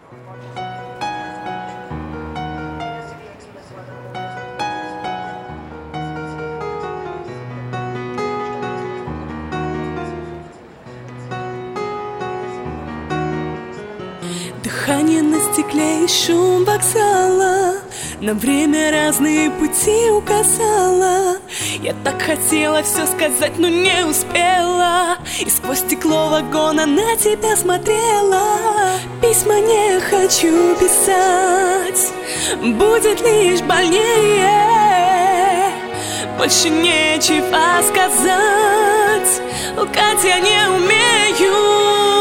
Дыхание на стекле и шум вокзала, на время разные пути указала. Я так хотела все сказать, но не успела, и сквозь стекло вагона на тебя смотрела. Письма не хочу писать, будет лишь больнее. Больше нечего сказать, лгать я не умею.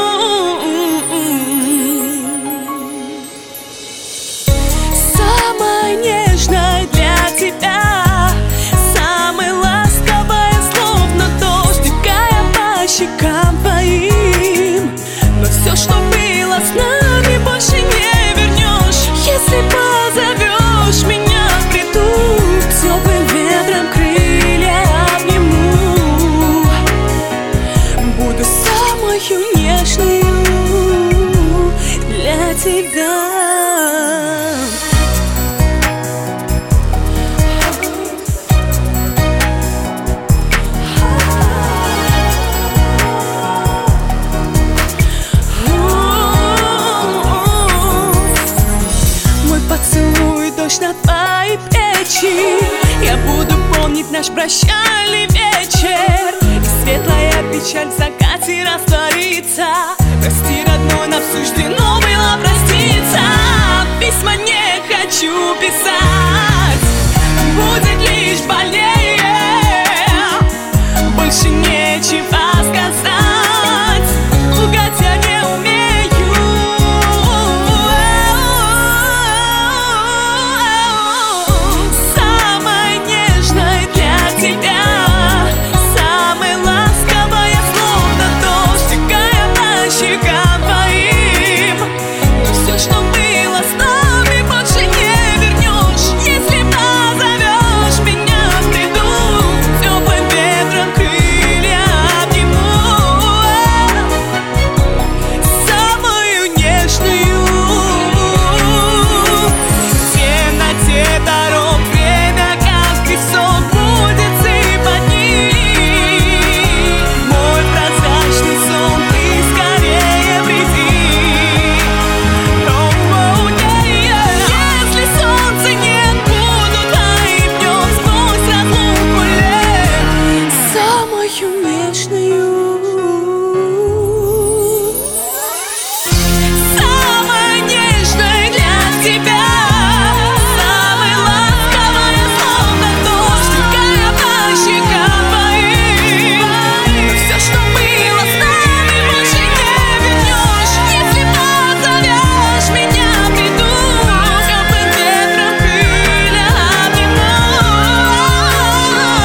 Щекам твоим, но все, что было с нами, больше не вернешь. Если позовешь меня, приду, теплым ветром крылья обниму. Буду самою нежною для тебя. На твои плечи я буду помнить наш прощальный вечер, и светлая печаль в закате растворится. Прости, родной, нам суждено было проститься. Письма не хочу писать, будет лишь больнее. Больше нечего сказать, лгать я не умею.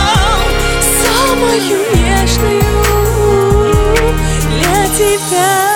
Тебя